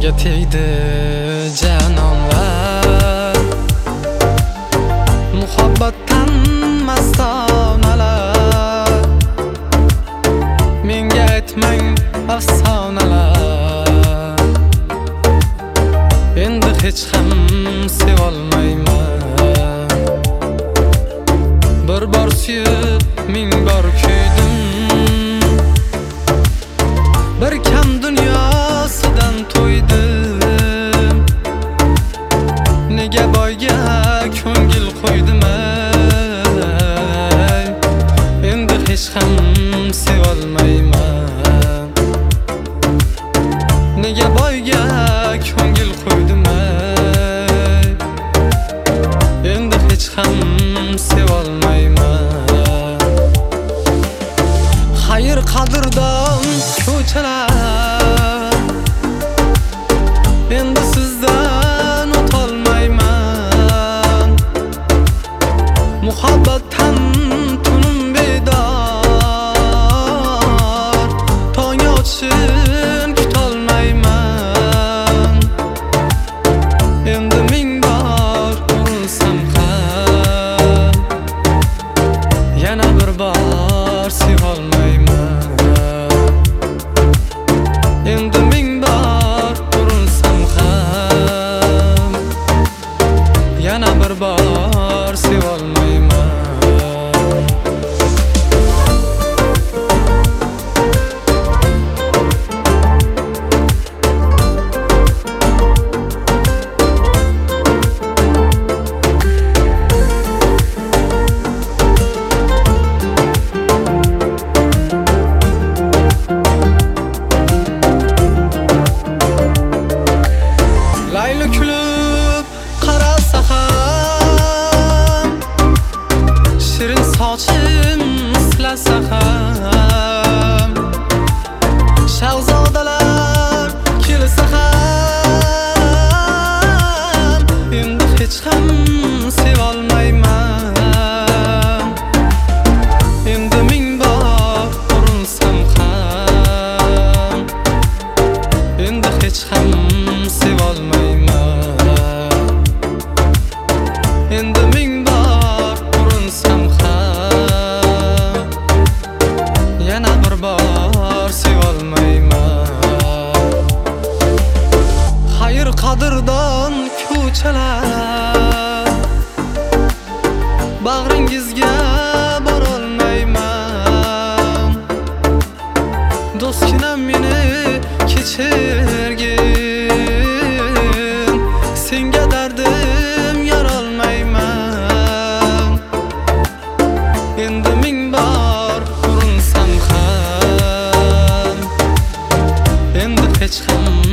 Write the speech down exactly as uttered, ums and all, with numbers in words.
menga tegdi janonlar, muhabbatdan mastonalar. Menga aytmang afsonalar, endi hech ham sevolmayman. Bir bor suyib ming bor kuydim, bir kam dunyosidan to'ydim. Nega boyga ko'ngil qo'ydim ey, endi hech ham sevolmayman. Nega boyga ko'ngil qo'ydim ey, endi hech ham sevolmayman. Xayr qadrdon ko'chalar, endi sizdan o'tolmayman. Muhabbatdan tunim bedor, tong otishini kutolmayman. Endi ming bor urilsam ham, yana bir bor sevolmayman. Endi ming bor urilsam ham, yana bir bor sevolmayman. Layli kulib qarasa ham, shirin sochim silasa ham, shahzodalar kelsa ham, endi hech ham sevolmayman. Endi ming bor urilsam ham, endi hech ham sevolmayman. Endi ming bor urinsam ham, yana bir bor sevolmayman. Xayr qadrdon ko'chalar, bag'ringizga borolmayman. Do'stginam meni kechirgin, senga dardim yorolmayman. Endi ming bor urinsam ham, endi hech ham